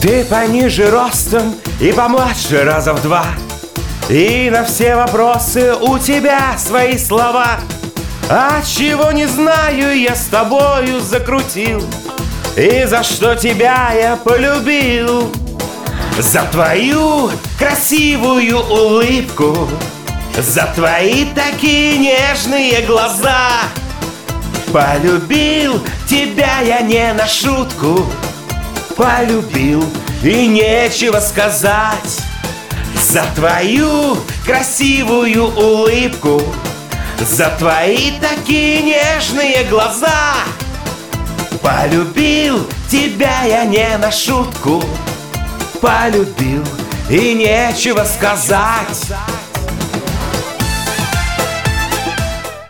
Ты пониже ростом и помладше раза в два, и на все вопросы у тебя свои слова. А чего не знаю, я с тобою закрутил, и за что тебя я полюбил. За твою красивую улыбку, за твои такие нежные глаза. Полюбил тебя я не на шутку, полюбил, и нечего сказать. За твою красивую улыбку, за твои такие нежные глаза. Полюбил тебя я не на шутку, полюбил, и нечего сказать.